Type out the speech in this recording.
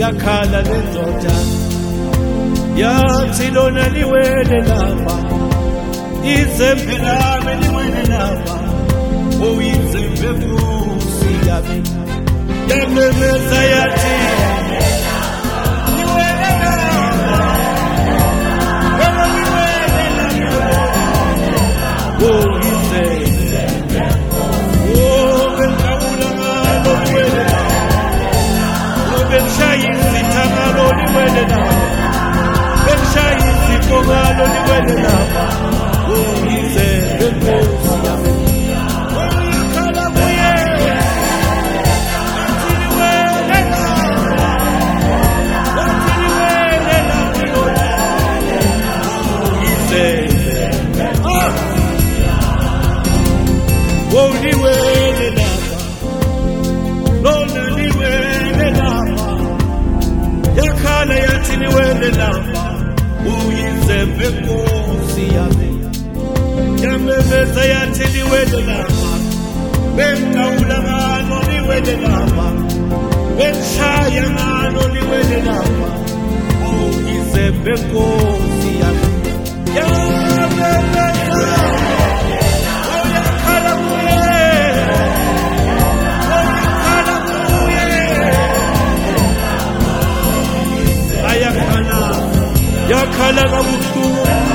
yakhala lendoda yathi lona liwele lapha, izembe lami liwele lapha, izembe Nkosi yami, yamemeza yathi liwele lapha, izembe bengawula ngalo liwele lapha, bengishaya izitha ngalo liwele lapha, bengishaya izifo ngalo liwele lapha, izembe Nkosi yami. Liwele lapha, lona liwele lapha, yakhala yathi liwele lapha, izembe Nkosi yami, yamemeza yathi liwele lapha, bengawula ngalo liwele lapha, bengishaya ngalo liwele lapha, izembe Nkosi yami, yamemeza yakhala kabuhlungu